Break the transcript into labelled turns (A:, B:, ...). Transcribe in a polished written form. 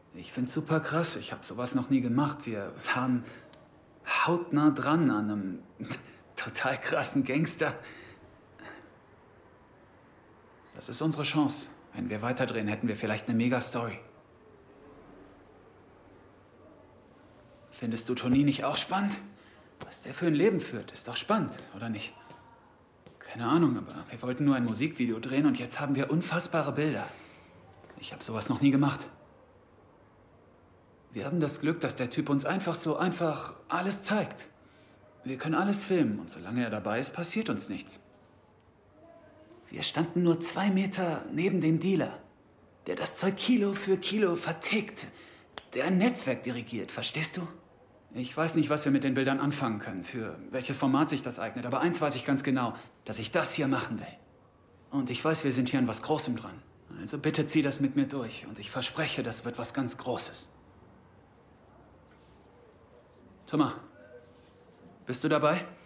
A: Ich find's super krass. Ich habe sowas noch nie gemacht. Wir waren hautnah dran an einem total krassen Gangster. Das ist unsere Chance. Wenn wir weiterdrehen, hätten wir vielleicht eine Mega-Story. Findest du Tony nicht auch spannend? Was der für ein Leben führt, ist doch spannend, oder nicht? Keine Ahnung, aber wir wollten nur ein Musikvideo drehen und jetzt haben wir unfassbare Bilder. Ich habe sowas noch nie gemacht. Wir haben das Glück, dass der Typ uns einfach alles zeigt. Wir können alles filmen und solange er dabei ist, passiert uns nichts. Wir standen nur 2 Meter neben dem Dealer, der das Zeug Kilo für Kilo vertickt, der ein Netzwerk dirigiert, verstehst du? Ich weiß nicht, was wir mit den Bildern anfangen können, für welches Format sich das eignet, aber eins weiß ich ganz genau, dass ich das hier machen will. Und ich weiß, wir sind hier an was Großem dran. Also bitte zieh das mit mir durch und ich verspreche, das wird was ganz Großes. Thomas, bist du dabei?